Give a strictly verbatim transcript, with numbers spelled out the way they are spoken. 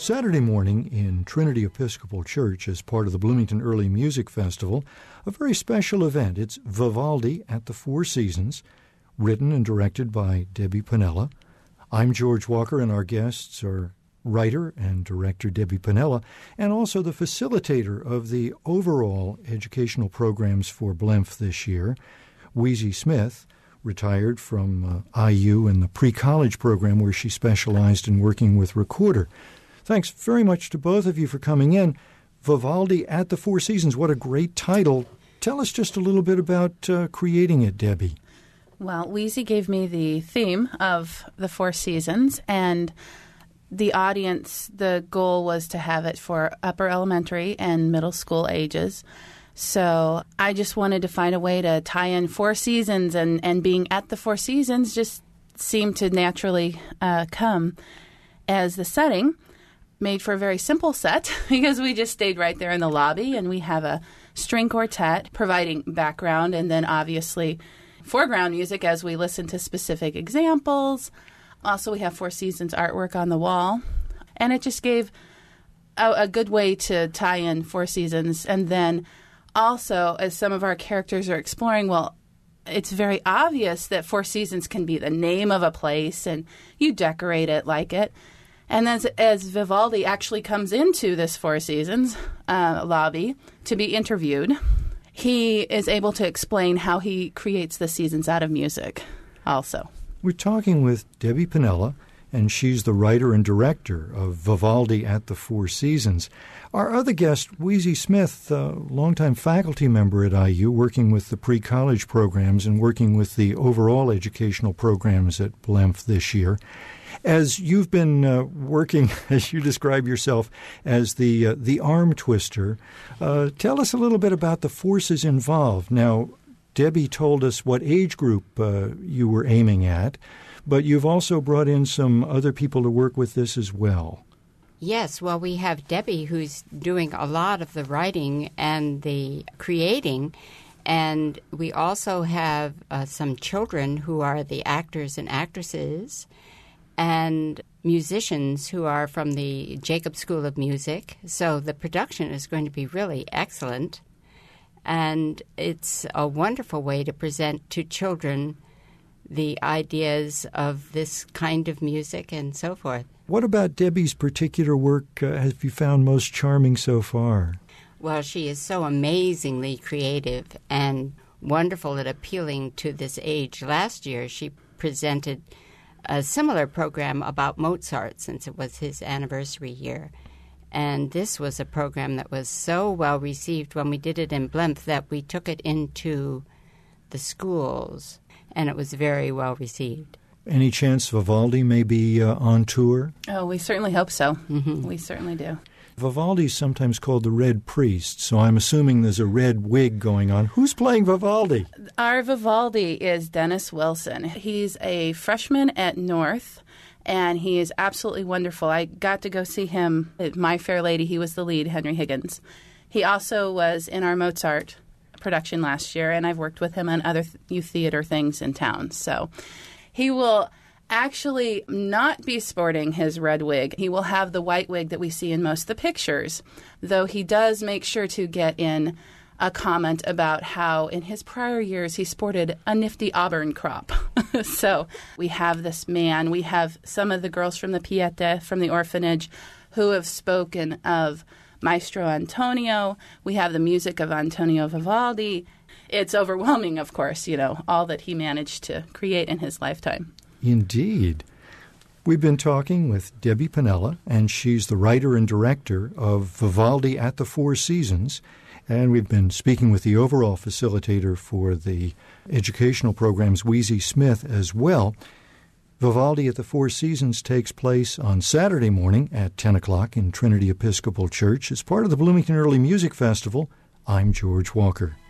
Saturday morning in Trinity Episcopal Church as part of the Bloomington Early Music Festival, a very special event. It's Vivaldi at the Four Seasons, written and directed by Debbie Panella. I'm George Walker, and our guests are writer and director Debbie Panella, and also the facilitator of the overall educational programs for Blemf this year, Wheezy Smith, retired from uh, I U and the pre-college program where she specialized in working with recorder. Thanks very much to both of you for coming in. Vivaldi at the Four Seasons, what a great title. Tell us just a little bit about uh, creating it, Debbie. Well, Wheezy gave me the theme of the Four Seasons, and the audience, the goal was to have it for upper elementary and middle school ages. So I just wanted to find a way to tie in Four Seasons, and, and being at the Four Seasons just seemed to naturally uh, come as the setting. Made for a very simple set because we just stayed right there in the lobby, and we have a string quartet providing background and then obviously foreground music as we listen to specific examples. Also, we have Four Seasons artwork on the wall, and it just gave a, a good way to tie in Four Seasons. And then also, as some of our characters are exploring, well, it's very obvious that Four Seasons can be the name of a place, and you decorate it like it. And as, as Vivaldi actually comes into this Four Seasons uh, lobby to be interviewed, he is able to explain how he creates the seasons out of music also. We're talking with Debbie Panella, and she's the writer and director of Vivaldi at the Four Seasons. Our other guest, Wheezy Smith, a longtime faculty member at I U, working with the pre-college programs and working with the overall educational programs at Blemf this year. As you've been uh, working, as you describe yourself, as the uh, the arm twister, uh, tell us a little bit about the forces involved. Now, Debbie told us what age group uh, you were aiming at, but you've also brought in some other people to work with this as well. Yes, well, we have Debbie, who's doing a lot of the writing and the creating, and we also have uh, some children who are the actors and actresses, and musicians who are from the Jacob School of Music. So the production is going to be really excellent. And it's a wonderful way to present to children the ideas of this kind of music and so forth. What about Debbie's particular work uh, have you found most charming so far? Well, she is so amazingly creative and wonderful at appealing to this age. Last year, she presented a similar program about Mozart, since it was his anniversary year. And this was a program that was so well received when we did it in Blemf that we took it into the schools, and it was very well received. Any chance Vivaldi may be uh, on tour? Oh, we certainly hope so. Mm-hmm. We certainly do. Vivaldi's sometimes called the Red Priest, so I'm assuming there's a red wig going on. Who's playing Vivaldi? Our Vivaldi is Dennis Wilson. He's a freshman at North, and he is absolutely wonderful. I got to go see him at My Fair Lady. He was the lead, Henry Higgins. He also was in our Mozart production last year, and I've worked with him on other th- youth theater things in town. So he will actually not be sporting his red wig. He will have the white wig that we see in most of the pictures, though he does make sure to get in a comment about how in his prior years he sported a nifty auburn crop. So we have this man, we have some of the girls from the Pieta, from the orphanage, who have spoken of Maestro Antonio. We have the music of Antonio Vivaldi. It's overwhelming, of course, you know, all that he managed to create in his lifetime. Indeed. We've been talking with Debbie Panella, and she's the writer and director of Vivaldi at the Four Seasons, and we've been speaking with the overall facilitator for the educational programs, Wheezy Smith, as well. Vivaldi at the Four Seasons takes place on Saturday morning at ten o'clock in Trinity Episcopal Church as part of the Bloomington Early Music Festival. I'm George Walker.